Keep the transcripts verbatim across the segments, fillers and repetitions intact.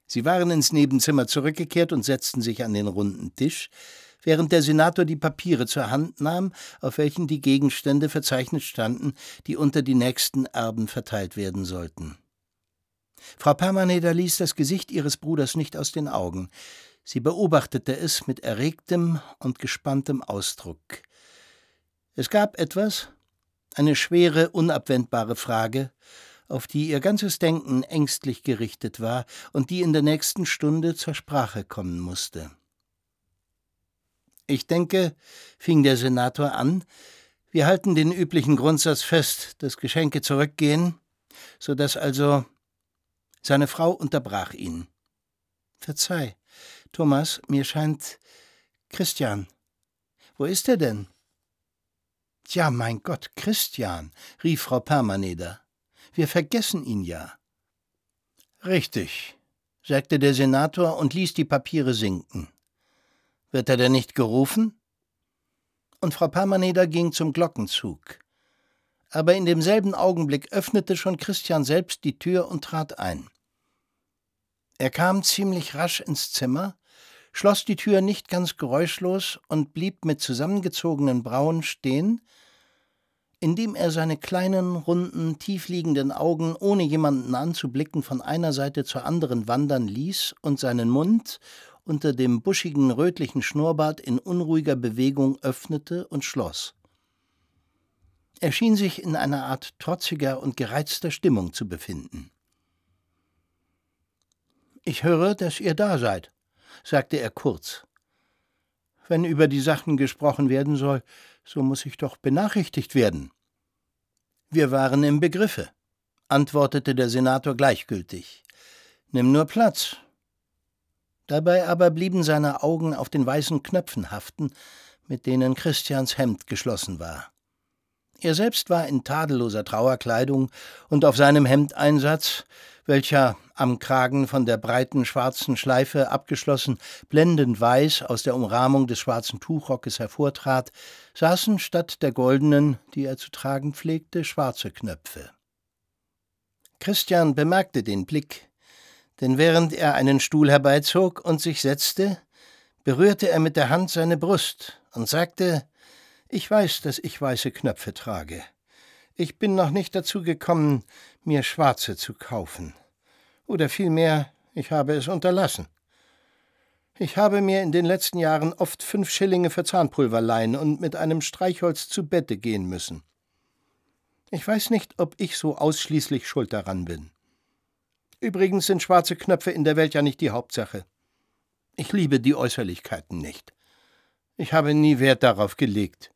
Sie waren ins Nebenzimmer zurückgekehrt und setzten sich an den runden Tisch, während der Senator die Papiere zur Hand nahm, auf welchen die Gegenstände verzeichnet standen, die unter die nächsten Erben verteilt werden sollten. Frau Permaneder ließ das Gesicht ihres Bruders nicht aus den Augen. Sie beobachtete es mit erregtem und gespanntem Ausdruck. Es gab etwas, eine schwere, unabwendbare Frage, auf die ihr ganzes Denken ängstlich gerichtet war und die in der nächsten Stunde zur Sprache kommen musste. »Ich denke«, fing der Senator an, »wir halten den üblichen Grundsatz fest, dass Geschenke zurückgehen, so dass also...« Seine Frau unterbrach ihn. »Verzeih, Thomas, mir scheint... Christian, wo ist er denn?« »Ja, mein Gott, Christian«, rief Frau Permaneder. »Wir vergessen ihn ja.« »Richtig«, sagte der Senator und ließ die Papiere sinken. »Wird er denn nicht gerufen?« Und Frau Permaneder ging zum Glockenzug. Aber in demselben Augenblick öffnete schon Christian selbst die Tür und trat ein. Er kam ziemlich rasch ins Zimmer, schloss die Tür nicht ganz geräuschlos und blieb mit zusammengezogenen Brauen stehen, indem er seine kleinen, runden, tiefliegenden Augen, ohne jemanden anzublicken, von einer Seite zur anderen wandern ließ und seinen Mund unter dem buschigen, rötlichen Schnurrbart in unruhiger Bewegung öffnete und schloss. Er schien sich in einer Art trotziger und gereizter Stimmung zu befinden. »Ich höre, dass ihr da seid«, sagte er kurz. »Wenn über die Sachen gesprochen werden soll, so muss ich doch benachrichtigt werden.« »Wir waren im Begriffe«, antwortete der Senator gleichgültig. »Nimm nur Platz.« Dabei aber blieben seine Augen auf den weißen Knöpfen haften, mit denen Christians Hemd geschlossen war. Er selbst war in tadelloser Trauerkleidung, und auf seinem Hemdeinsatz, welcher am Kragen von der breiten schwarzen Schleife abgeschlossen, blendend weiß aus der Umrahmung des schwarzen Tuchrockes hervortrat, saßen statt der goldenen, die er zu tragen pflegte, schwarze Knöpfe. Christian bemerkte den Blick, denn während er einen Stuhl herbeizog und sich setzte, berührte er mit der Hand seine Brust und sagte: »Ich weiß, dass ich weiße Knöpfe trage. Ich bin noch nicht dazu gekommen, mir schwarze zu kaufen. Oder vielmehr, ich habe es unterlassen. Ich habe mir in den letzten Jahren oft fünf Schillinge für Zahnpulver leihen und mit einem Streichholz zu Bette gehen müssen. Ich weiß nicht, ob ich so ausschließlich schuld daran bin. Übrigens sind schwarze Knöpfe in der Welt ja nicht die Hauptsache. Ich liebe die Äußerlichkeiten nicht. Ich habe nie Wert darauf gelegt.«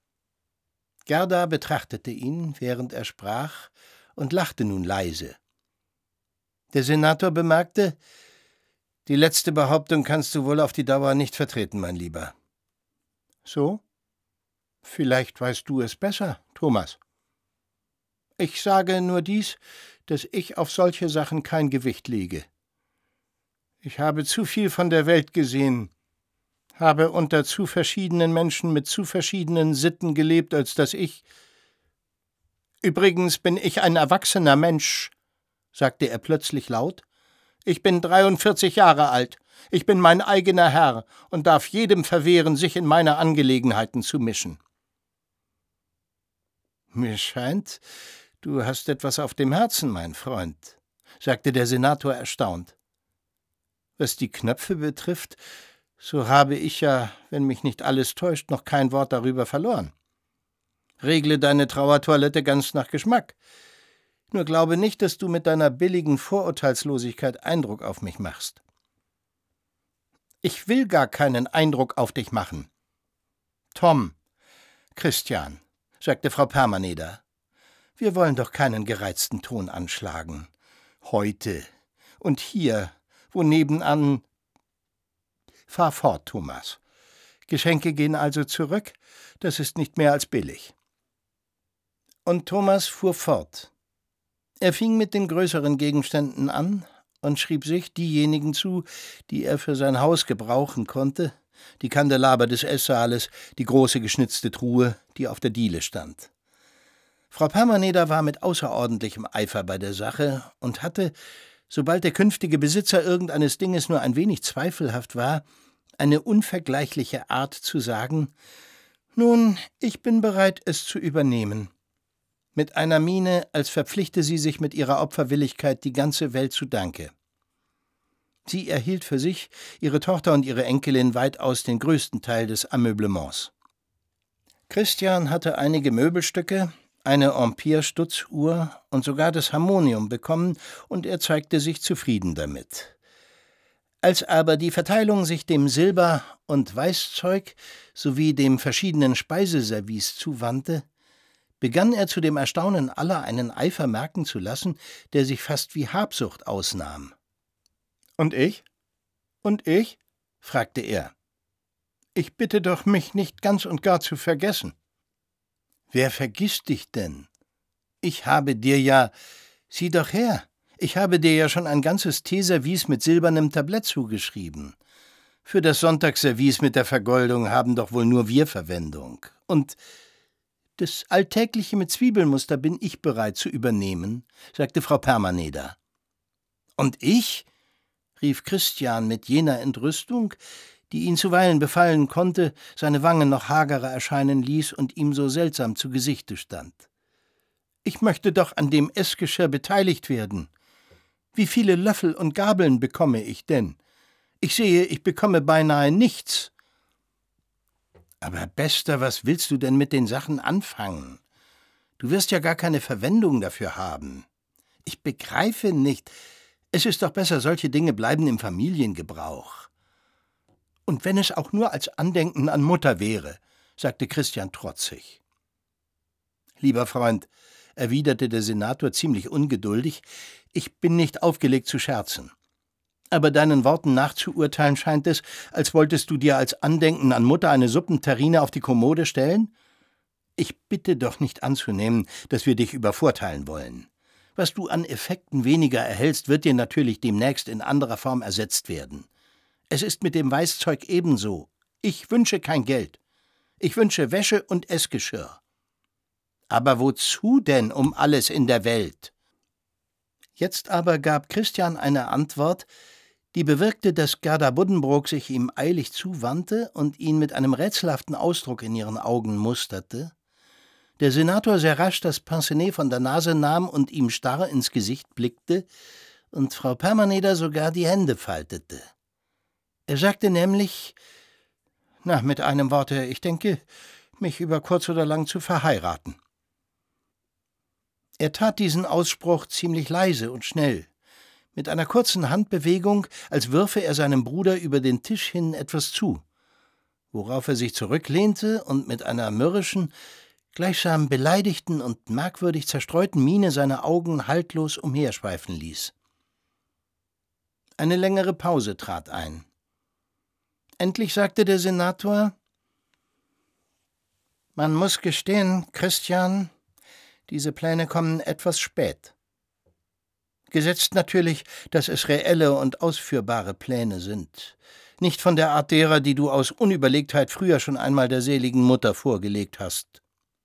Gerda betrachtete ihn, während er sprach, und lachte nun leise. Der Senator bemerkte: »Die letzte Behauptung kannst du wohl auf die Dauer nicht vertreten, mein Lieber.« »So? Vielleicht weißt du es besser, Thomas.« »Ich sage nur dies, dass ich auf solche Sachen kein Gewicht lege. Ich habe zu viel von der Welt gesehen, habe unter zu verschiedenen Menschen mit zu verschiedenen Sitten gelebt, als dass ich... Übrigens bin ich ein erwachsener Mensch«, sagte er plötzlich laut. »Ich bin dreiundvierzig Jahre alt. Ich bin mein eigener Herr und darf jedem verwehren, sich in meine Angelegenheiten zu mischen.« »Mir scheint, du hast etwas auf dem Herzen, mein Freund«, sagte der Senator erstaunt. »Was die Knöpfe betrifft, so habe ich ja, wenn mich nicht alles täuscht, noch kein Wort darüber verloren. Regle deine Trauertoilette ganz nach Geschmack. Nur glaube nicht, dass du mit deiner billigen Vorurteilslosigkeit Eindruck auf mich machst.« »Ich will gar keinen Eindruck auf dich machen.« »Tom, Christian«, sagte Frau Permaneder, »wir wollen doch keinen gereizten Ton anschlagen. Heute und hier, wo nebenan... Fahr fort, Thomas. Geschenke gehen also zurück, das ist nicht mehr als billig.« Und Thomas fuhr fort. Er fing mit den größeren Gegenständen an und schrieb sich diejenigen zu, die er für sein Haus gebrauchen konnte, die Kandelaber des Esssaales, die große geschnitzte Truhe, die auf der Diele stand. Frau Permaneder war mit außerordentlichem Eifer bei der Sache und hatte, sobald der künftige Besitzer irgendeines Dinges nur ein wenig zweifelhaft war, eine unvergleichliche Art zu sagen: »Nun, ich bin bereit, es zu übernehmen«, mit einer Miene, als verpflichte sie sich mit ihrer Opferwilligkeit die ganze Welt zu Danke. Sie erhielt für sich, ihre Tochter und ihre Enkelin weitaus den größten Teil des Ameublements. Christian hatte einige Möbelstücke, eine Empire-Stutzuhr und sogar das Harmonium bekommen, und er zeigte sich zufrieden damit. Als aber die Verteilung sich dem Silber- und Weißzeug sowie dem verschiedenen Speiseservice zuwandte, begann er zu dem Erstaunen aller einen Eifer merken zu lassen, der sich fast wie Habsucht ausnahm. »Und ich? Und ich?« fragte er. »Ich bitte doch, mich nicht ganz und gar zu vergessen.« »Wer vergisst dich denn? Ich habe dir ja, sieh doch her, ich habe dir ja schon ein ganzes Teeservice mit silbernem Tablett zugeschrieben. Für das Sonntagsservice mit der Vergoldung haben doch wohl nur wir Verwendung. Und das Alltägliche mit Zwiebelmuster bin ich bereit zu übernehmen«, sagte Frau Permaneder. »Und ich?« rief Christian mit jener Entrüstung, die ihn zuweilen befallen konnte, seine Wangen noch hagerer erscheinen ließ und ihm so seltsam zu Gesichte stand. »Ich möchte doch an dem Essgeschirr beteiligt werden. Wie viele Löffel und Gabeln bekomme ich denn? Ich sehe, ich bekomme beinahe nichts.« »Aber Bester, was willst du denn mit den Sachen anfangen? Du wirst ja gar keine Verwendung dafür haben. Ich begreife nicht. Es ist doch besser, solche Dinge bleiben im Familiengebrauch.« »Und wenn es auch nur als Andenken an Mutter wäre«, sagte Christian trotzig. »Lieber Freund«, erwiderte der Senator ziemlich ungeduldig, »ich bin nicht aufgelegt zu scherzen. Aber deinen Worten nachzuurteilen scheint es, als wolltest du dir als Andenken an Mutter eine Suppenterrine auf die Kommode stellen? Ich bitte doch nicht anzunehmen, dass wir dich übervorteilen wollen. Was du an Effekten weniger erhältst, wird dir natürlich demnächst in anderer Form ersetzt werden. Es ist mit dem Weißzeug ebenso. Ich wünsche kein Geld. Ich wünsche Wäsche und Essgeschirr.« »Aber wozu denn um alles in der Welt?« Jetzt aber gab Christian eine Antwort, die bewirkte, dass Gerda Buddenbrook sich ihm eilig zuwandte und ihn mit einem rätselhaften Ausdruck in ihren Augen musterte, der Senator sehr rasch das Pince-Nez von der Nase nahm und ihm starr ins Gesicht blickte und Frau Permaneder sogar die Hände faltete. Er sagte nämlich, na, mit einem Worte, ich denke, mich über kurz oder lang zu verheiraten. Er tat diesen Ausspruch ziemlich leise und schnell, mit einer kurzen Handbewegung, als würfe er seinem Bruder über den Tisch hin etwas zu, worauf er sich zurücklehnte und mit einer mürrischen, gleichsam beleidigten und merkwürdig zerstreuten Miene seine Augen haltlos umherschweifen ließ. Eine längere Pause trat ein. Endlich sagte der Senator: »Man muss gestehen, Christian, diese Pläne kommen etwas spät. Gesetzt natürlich, dass es reelle und ausführbare Pläne sind, nicht von der Art derer, die du aus Unüberlegtheit früher schon einmal der seligen Mutter vorgelegt hast.«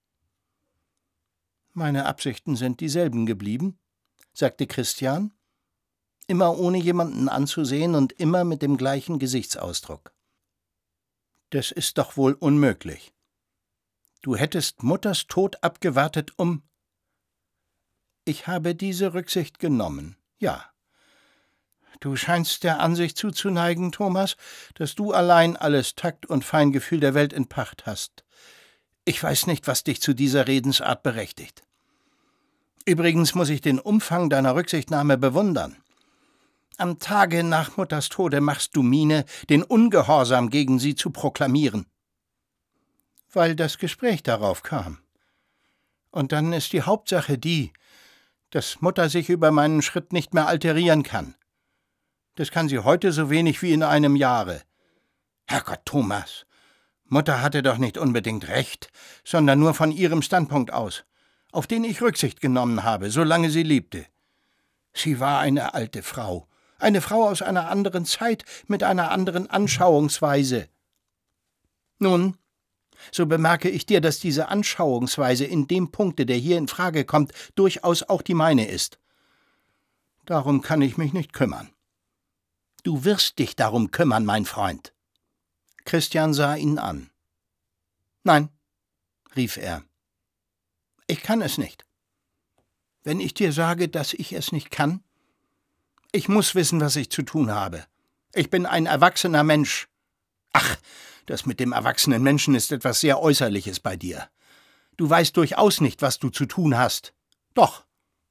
»Meine Absichten sind dieselben geblieben«, sagte Christian, immer ohne jemanden anzusehen und immer mit dem gleichen Gesichtsausdruck. »Das ist doch wohl unmöglich. Du hättest Mutters Tod abgewartet, um...« »Ich habe diese Rücksicht genommen, ja. Du scheinst der Ansicht zuzuneigen, Thomas, dass du allein alles Takt und Feingefühl der Welt in Pacht hast. Ich weiß nicht, was dich zu dieser Redensart berechtigt. Übrigens muss ich den Umfang deiner Rücksichtnahme bewundern. Am Tage nach Mutters Tode machst du Miene, den Ungehorsam gegen sie zu proklamieren.« »Weil das Gespräch darauf kam. Und dann ist die Hauptsache die, dass Mutter sich über meinen Schritt nicht mehr alterieren kann. Das kann sie heute so wenig wie in einem Jahre. Herrgott, Thomas, Mutter hatte doch nicht unbedingt recht, sondern nur von ihrem Standpunkt aus, auf den ich Rücksicht genommen habe, solange sie lebte. Sie war eine alte Frau, eine Frau aus einer anderen Zeit mit einer anderen Anschauungsweise. Nun, so bemerke ich dir, dass diese Anschauungsweise in dem Punkte, der hier in Frage kommt, durchaus auch die meine ist. Darum kann ich mich nicht kümmern. Du wirst dich darum kümmern, mein Freund. Christian sah ihn an. Nein, rief er. Ich kann es nicht. Wenn ich dir sage, dass ich es nicht kann? Ich muss wissen, was ich zu tun habe. Ich bin ein erwachsener Mensch. Ach, das mit dem erwachsenen Menschen ist etwas sehr Äußerliches bei dir. Du weißt durchaus nicht, was du zu tun hast. Doch.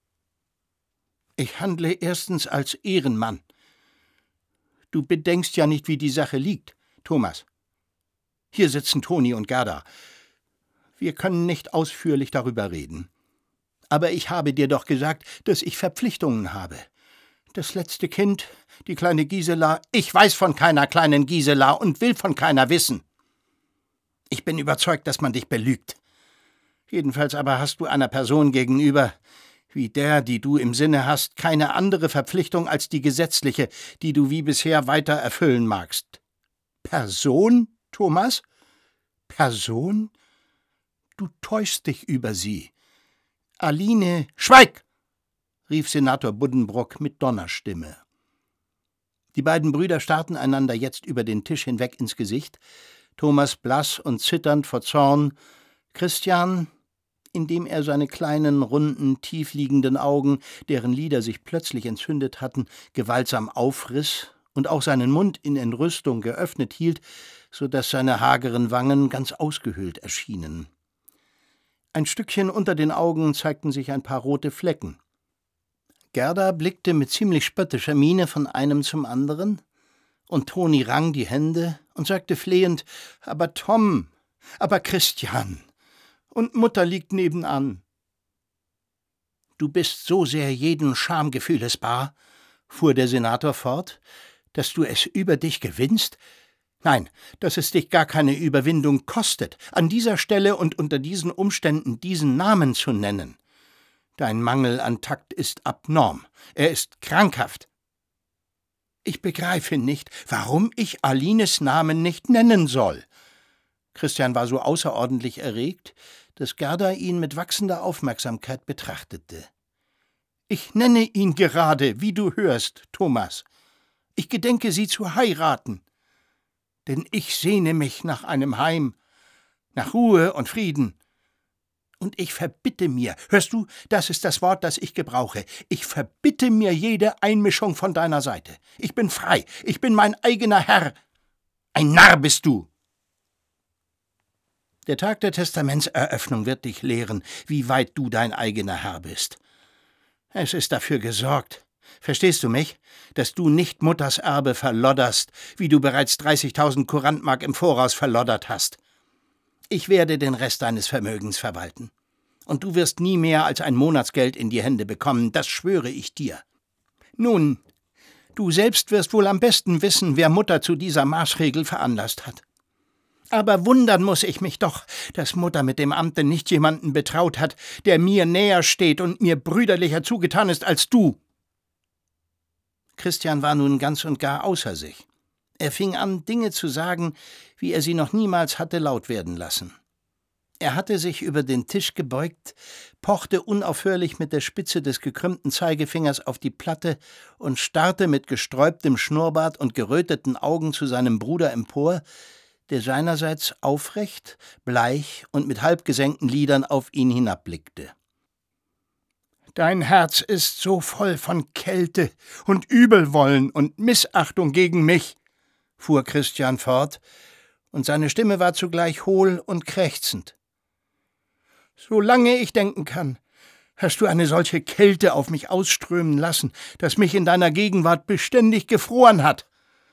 Ich handle erstens als Ehrenmann. Du bedenkst ja nicht, wie die Sache liegt, Thomas. Hier sitzen Toni und Gerda. Wir können nicht ausführlich darüber reden. Aber ich habe dir doch gesagt, dass ich Verpflichtungen habe. Das letzte Kind, die kleine Gisela, ich weiß von keiner kleinen Gisela und will von keiner wissen. Ich bin überzeugt, dass man dich belügt. Jedenfalls aber hast du einer Person gegenüber, wie der, die du im Sinne hast, keine andere Verpflichtung als die gesetzliche, die du wie bisher weiter erfüllen magst. Person, Thomas? Person? Du täuschst dich über sie. Aline, schweig! Rief Senator Buddenbrook mit Donnerstimme. Die beiden Brüder starrten einander jetzt über den Tisch hinweg ins Gesicht, Thomas blass und zitternd vor Zorn, Christian, indem er seine kleinen, runden, tiefliegenden Augen, deren Lider sich plötzlich entzündet hatten, gewaltsam aufriss und auch seinen Mund in Entrüstung geöffnet hielt, so daß seine hageren Wangen ganz ausgehöhlt erschienen. Ein Stückchen unter den Augen zeigten sich ein paar rote Flecken. Gerda blickte mit ziemlich spöttischer Miene von einem zum anderen, und Toni rang die Hände und sagte flehend, »Aber Tom, aber Christian, und Mutter liegt nebenan.« »Du bist so sehr jeden Schamgefühles bar«, fuhr der Senator fort, »dass du es über dich gewinnst? Nein, dass es dich gar keine Überwindung kostet, an dieser Stelle und unter diesen Umständen diesen Namen zu nennen. Dein Mangel an Takt ist abnorm, er ist krankhaft. Ich begreife nicht, warum ich Alines Namen nicht nennen soll.« Christian war so außerordentlich erregt, dass Gerda ihn mit wachsender Aufmerksamkeit betrachtete. »Ich nenne ihn gerade, wie du hörst, Thomas. Ich gedenke, sie zu heiraten. Denn ich sehne mich nach einem Heim, nach Ruhe und Frieden. Und ich verbitte mir, hörst du, das ist das Wort, das ich gebrauche, ich verbitte mir jede Einmischung von deiner Seite. Ich bin frei, ich bin mein eigener Herr. Ein Narr bist du!« Der Tag der Testamentseröffnung wird dich lehren, wie weit du dein eigener Herr bist. Es ist dafür gesorgt, verstehst du mich, dass du nicht Mutters Erbe verlodderst, wie du bereits dreißigtausend Kurantmark im Voraus verloddert hast. Ich werde den Rest deines Vermögens verwalten. Und du wirst nie mehr als ein Monatsgeld in die Hände bekommen, das schwöre ich dir. Nun, du selbst wirst wohl am besten wissen, wer Mutter zu dieser Maßregel veranlasst hat. Aber wundern muss ich mich doch, dass Mutter mit dem Amte nicht jemanden betraut hat, der mir näher steht und mir brüderlicher zugetan ist als du.« Christian war nun ganz und gar außer sich. Er fing an, Dinge zu sagen, wie er sie noch niemals hatte laut werden lassen. Er hatte sich über den Tisch gebeugt, pochte unaufhörlich mit der Spitze des gekrümmten Zeigefingers auf die Platte und starrte mit gesträubtem Schnurrbart und geröteten Augen zu seinem Bruder empor, der seinerseits aufrecht, bleich und mit halbgesenkten Lidern auf ihn hinabblickte. »Dein Herz ist so voll von Kälte und Übelwollen und Missachtung gegen mich«, fuhr Christian fort, und seine Stimme war zugleich hohl und krächzend. »Solange ich denken kann, hast du eine solche Kälte auf mich ausströmen lassen, dass mich in deiner Gegenwart beständig gefroren hat.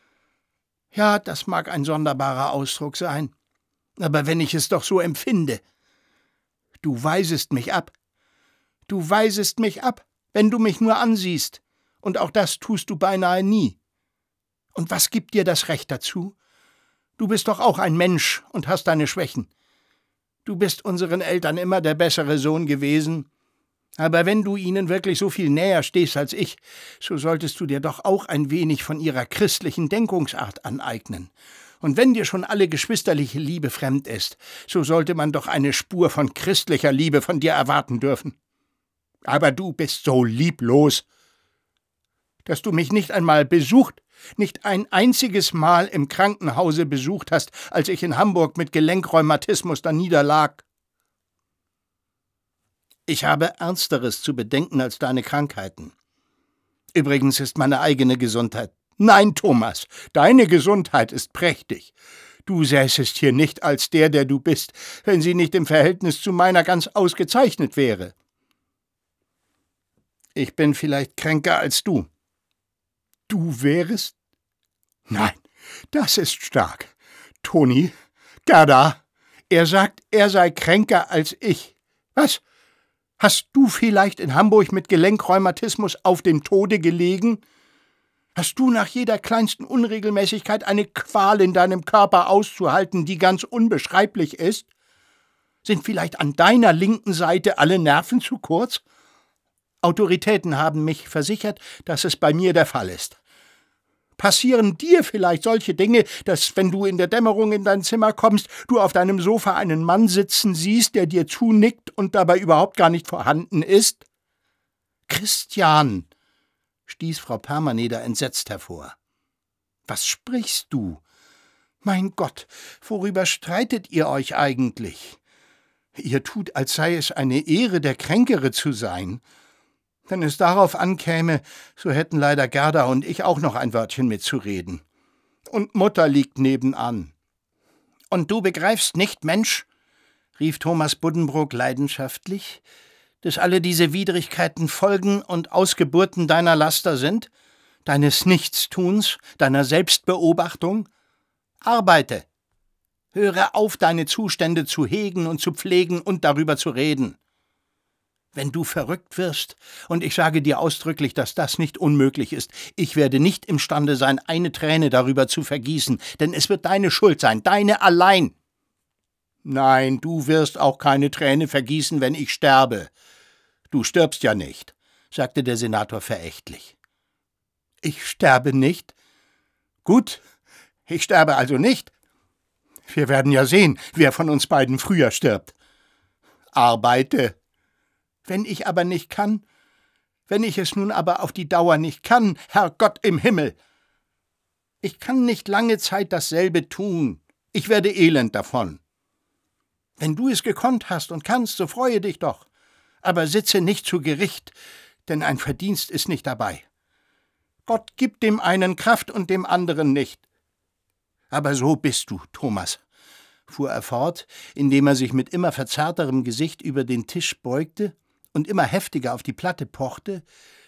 Ja, das mag ein sonderbarer Ausdruck sein, aber wenn ich es doch so empfinde. Du weisest mich ab. Du weisest mich ab, wenn du mich nur ansiehst, und auch das tust du beinahe nie. Und was gibt dir das Recht dazu? Du bist doch auch ein Mensch und hast deine Schwächen. Du bist unseren Eltern immer der bessere Sohn gewesen, aber wenn du ihnen wirklich so viel näher stehst als ich, so solltest du dir doch auch ein wenig von ihrer christlichen Denkungsart aneignen. Und wenn dir schon alle geschwisterliche Liebe fremd ist, so sollte man doch eine Spur von christlicher Liebe von dir erwarten dürfen. Aber du bist so lieblos. dass du mich nicht einmal besucht, nicht ein einziges Mal im Krankenhause besucht hast, als ich in Hamburg mit Gelenkrheumatismus da niederlag. Ich habe Ernsteres zu bedenken als deine Krankheiten. Übrigens ist meine eigene Gesundheit. Nein, Thomas, deine Gesundheit ist prächtig. Du säßest hier nicht als der, der du bist, wenn sie nicht im Verhältnis zu meiner ganz ausgezeichnet wäre. Ich bin vielleicht kränker als du. Du wärest? Nein, das ist stark. Toni, Gerda, er sagt, er sei kränker als ich. Was? Hast du vielleicht in Hamburg mit Gelenkrheumatismus auf dem Tode gelegen? Hast du nach jeder kleinsten Unregelmäßigkeit eine Qual in deinem Körper auszuhalten, die ganz unbeschreiblich ist? Sind vielleicht an deiner linken Seite alle Nerven zu kurz? Autoritäten haben mich versichert, dass es bei mir der Fall ist. Passieren dir vielleicht solche Dinge, dass, wenn du in der Dämmerung in dein Zimmer kommst, du auf deinem Sofa einen Mann sitzen siehst, der dir zunickt und dabei überhaupt gar nicht vorhanden ist? Christian, stieß Frau Permaneder entsetzt hervor. Was sprichst du? Mein Gott, worüber streitet ihr euch eigentlich? Ihr tut, als sei es eine Ehre, der Kränkere zu sein. Wenn es darauf ankäme, so hätten leider Gerda und ich auch noch ein Wörtchen mitzureden. Und Mutter liegt nebenan. Und du begreifst nicht, Mensch, rief Thomas Buddenbrook leidenschaftlich, dass alle diese Widrigkeiten Folgen und Ausgeburten deiner Laster sind, deines Nichtstuns, deiner Selbstbeobachtung? Arbeite! Höre auf, deine Zustände zu hegen und zu pflegen und darüber zu reden. Wenn du verrückt wirst, und ich sage dir ausdrücklich, dass das nicht unmöglich ist, ich werde nicht imstande sein, eine Träne darüber zu vergießen, denn es wird deine Schuld sein, deine allein. Nein, du wirst auch keine Träne vergießen, wenn ich sterbe. Du stirbst ja nicht, sagte der Senator verächtlich. Ich sterbe nicht? Gut, ich sterbe also nicht. Wir werden ja sehen, wer von uns beiden früher stirbt. Arbeite. Wenn ich aber nicht kann, wenn ich es nun aber auf die Dauer nicht kann, Herrgott im Himmel! Ich kann nicht lange Zeit dasselbe tun. Ich werde elend davon. Wenn du es gekonnt hast und kannst, so freue dich doch. Aber sitze nicht zu Gericht, denn ein Verdienst ist nicht dabei. Gott gibt dem einen Kraft und dem anderen nicht. Aber so bist du, Thomas, fuhr er fort, indem er sich mit immer verzerrterem Gesicht über den Tisch beugte und immer heftiger auf die Platte pochte.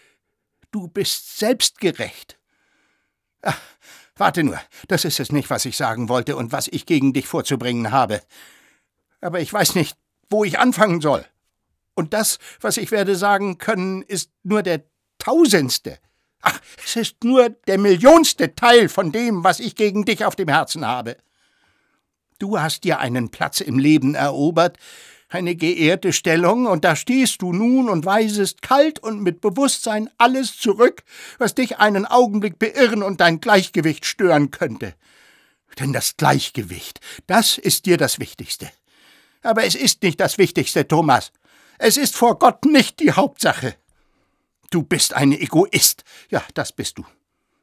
Du bist selbstgerecht. Ach, warte nur, das ist es nicht, was ich sagen wollte und was ich gegen dich vorzubringen habe. Aber ich weiß nicht, wo ich anfangen soll. Und das, was ich werde sagen können, ist nur der tausendste. Ach, es ist nur der millionste Teil von dem, was ich gegen dich auf dem Herzen habe. Du hast dir einen Platz im Leben erobert, eine geehrte Stellung, und da stehst du nun und weisest kalt und mit Bewusstsein alles zurück, was dich einen Augenblick beirren und dein Gleichgewicht stören könnte. Denn das Gleichgewicht, das ist dir das Wichtigste. Aber es ist nicht das Wichtigste, Thomas. Es ist vor Gott nicht die Hauptsache. Du bist ein Egoist. Ja, das bist du.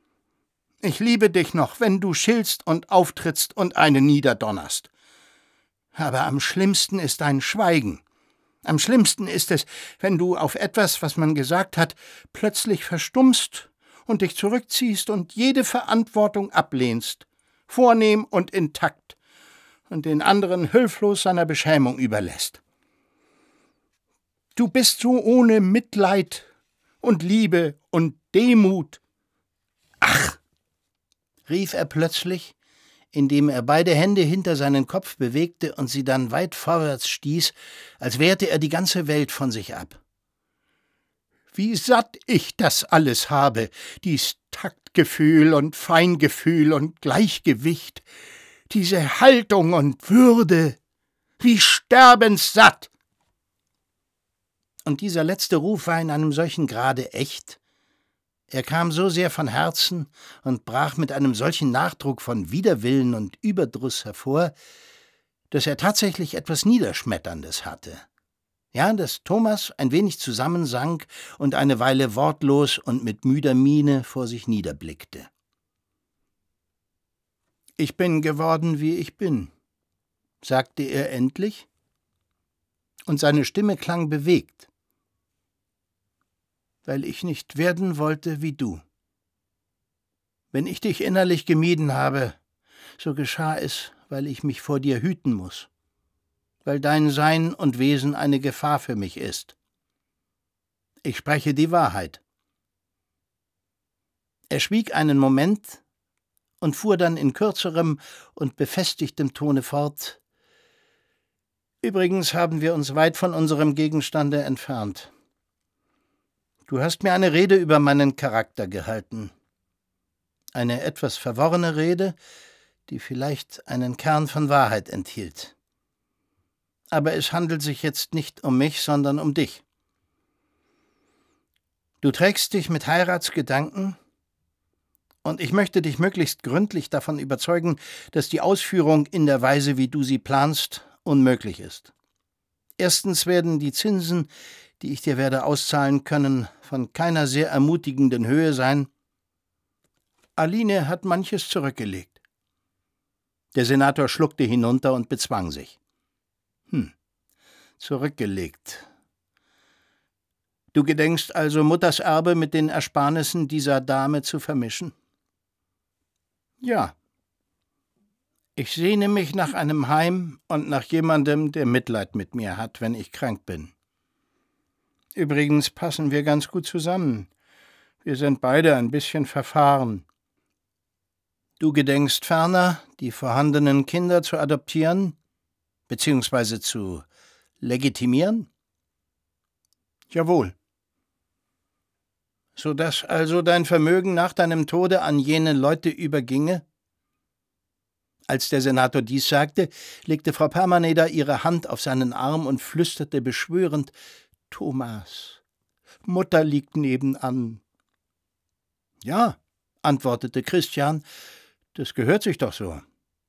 Ich liebe dich noch, wenn du schiltst und auftrittst und eine niederdonnerst. Aber am schlimmsten ist dein Schweigen. Am schlimmsten ist es, wenn du auf etwas, was man gesagt hat, plötzlich verstummst und dich zurückziehst und jede Verantwortung ablehnst, vornehm und intakt, und den anderen hilflos seiner Beschämung überlässt. Du bist so ohne Mitleid und Liebe und Demut. Ach! Rief er plötzlich, indem er beide Hände hinter seinen Kopf bewegte und sie dann weit vorwärts stieß, als wehrte er die ganze Welt von sich ab. Wie satt ich das alles habe, dies Taktgefühl und Feingefühl und Gleichgewicht, diese Haltung und Würde, wie sterbenssatt! Und dieser letzte Ruf war in einem solchen Grade echt, er kam so sehr von Herzen und brach mit einem solchen Nachdruck von Widerwillen und Überdruss hervor, dass er tatsächlich etwas Niederschmetterndes hatte. Ja, dass Thomas ein wenig zusammensank und eine Weile wortlos und mit müder Miene vor sich niederblickte. »Ich bin geworden, wie ich bin«, sagte er endlich, und seine Stimme klang bewegt, »weil ich nicht werden wollte wie du. Wenn ich dich innerlich gemieden habe, so geschah es, weil ich mich vor dir hüten muss, weil dein Sein und Wesen eine Gefahr für mich ist. Ich spreche die Wahrheit.« Er schwieg einen Moment und fuhr dann in kürzerem und befestigtem Tone fort. »Übrigens haben wir uns weit von unserem Gegenstande entfernt. Du hast mir eine Rede über meinen Charakter gehalten. Eine etwas verworrene Rede, die vielleicht einen Kern von Wahrheit enthielt. Aber es handelt sich jetzt nicht um mich, sondern um dich. Du trägst dich mit Heiratsgedanken, und ich möchte dich möglichst gründlich davon überzeugen, dass die Ausführung in der Weise, wie du sie planst, unmöglich ist. Erstens werden die Zinsen, die ich dir werde auszahlen können, von keiner sehr ermutigenden Höhe sein. Aline hat manches zurückgelegt.« Der Senator schluckte hinunter und bezwang sich. Hm, zurückgelegt. Du gedenkst also, Mutters Erbe mit den Ersparnissen dieser Dame zu vermischen? Ja. Ich sehne mich nach einem Heim und nach jemandem, der Mitleid mit mir hat, wenn ich krank bin. Übrigens passen wir ganz gut zusammen. Wir sind beide ein bisschen verfahren. Du gedenkst ferner, die vorhandenen Kinder zu adoptieren, beziehungsweise zu legitimieren? Jawohl. So dass also dein Vermögen nach deinem Tode an jene Leute überginge? Als der Senator dies sagte, legte Frau Permaneder ihre Hand auf seinen Arm und flüsterte beschwörend: »Thomas, Mutter liegt nebenan.« »Ja«, antwortete Christian, »das gehört sich doch so.«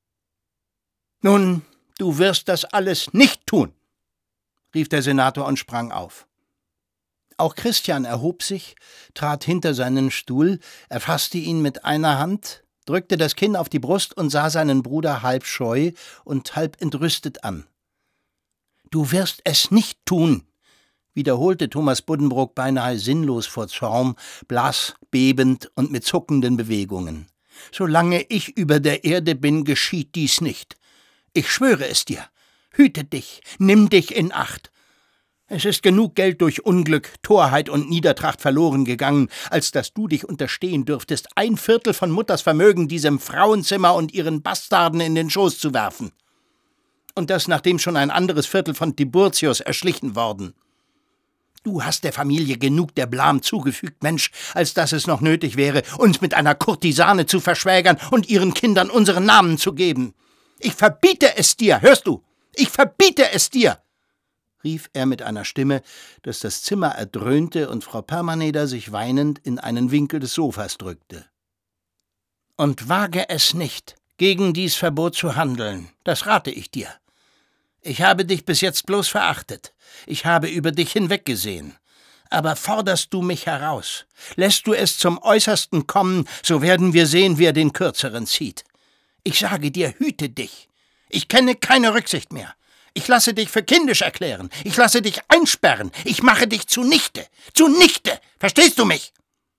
»Nun, du wirst das alles nicht tun«, rief der Senator und sprang auf. Auch Christian erhob sich, trat hinter seinen Stuhl, erfasste ihn mit einer Hand, drückte das Kinn auf die Brust und sah seinen Bruder halb scheu und halb entrüstet an. »Du wirst es nicht tun«, wiederholte Thomas Buddenbrook beinahe sinnlos vor Zorn, blass, bebend und mit zuckenden Bewegungen. »Solange ich über der Erde bin, geschieht dies nicht. Ich schwöre es dir. Hüte dich, nimm dich in Acht. Es ist genug Geld durch Unglück, Torheit und Niedertracht verloren gegangen, als dass du dich unterstehen dürftest, ein Viertel von Mutters Vermögen diesem Frauenzimmer und ihren Bastarden in den Schoß zu werfen. Und das, nachdem schon ein anderes Viertel von Tiburtius erschlichen worden. Du hast der Familie genug der Blam zugefügt, Mensch, als dass es noch nötig wäre, uns mit einer Kurtisane zu verschwägern und ihren Kindern unseren Namen zu geben. Ich verbiete es dir, hörst du? Ich verbiete es dir!« rief er mit einer Stimme, dass das Zimmer erdröhnte und Frau Permaneder sich weinend in einen Winkel des Sofas drückte. »Und wage es nicht, gegen dies Verbot zu handeln, das rate ich dir. Ich habe dich bis jetzt bloß verachtet, ich habe über dich hinweggesehen. Aber forderst du mich heraus, lässt du es zum Äußersten kommen, so werden wir sehen, wer den Kürzeren zieht. Ich sage dir, hüte dich. Ich kenne keine Rücksicht mehr. Ich lasse dich für kindisch erklären. Ich lasse dich einsperren. Ich mache dich zunichte. Zunichte! Verstehst du mich?«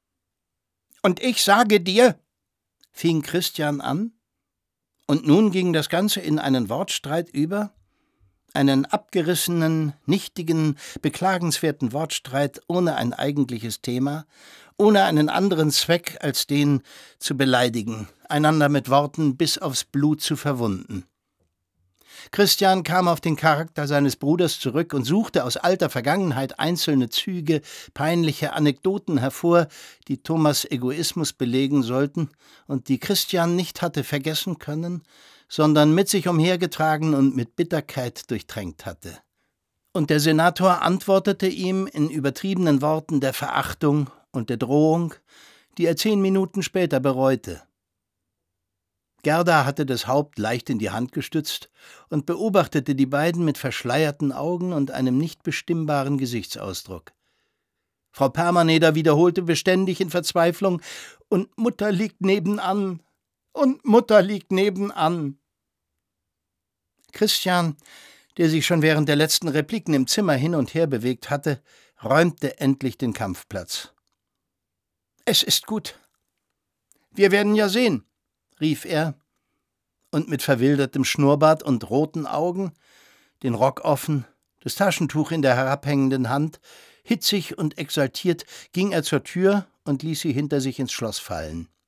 »Und ich sage dir«, fing Christian an, und nun ging das Ganze in einen Wortstreit über, einen abgerissenen, nichtigen, beklagenswerten Wortstreit ohne ein eigentliches Thema, ohne einen anderen Zweck als den zu beleidigen, einander mit Worten bis aufs Blut zu verwunden. Christian kam auf den Charakter seines Bruders zurück und suchte aus alter Vergangenheit einzelne Züge, peinliche Anekdoten hervor, die Thomas' Egoismus belegen sollten und die Christian nicht hatte vergessen können, sondern mit sich umhergetragen und mit Bitterkeit durchtränkt hatte. Und der Senator antwortete ihm in übertriebenen Worten der Verachtung und der Drohung, die er zehn Minuten später bereute. Gerda hatte das Haupt leicht in die Hand gestützt und beobachtete die beiden mit verschleierten Augen und einem nicht bestimmbaren Gesichtsausdruck. Frau Permaneder wiederholte beständig in Verzweiflung: »Und Mutter liegt nebenan, und Mutter liegt nebenan.« Christian, der sich schon während der letzten Repliken im Zimmer hin und her bewegt hatte, räumte endlich den Kampfplatz. »Es ist gut. Wir werden ja sehen«, rief er, und mit verwildertem Schnurrbart und roten Augen, den Rock offen, das Taschentuch in der herabhängenden Hand, hitzig und exaltiert ging er zur Tür und ließ sie hinter sich ins Schloss fallen.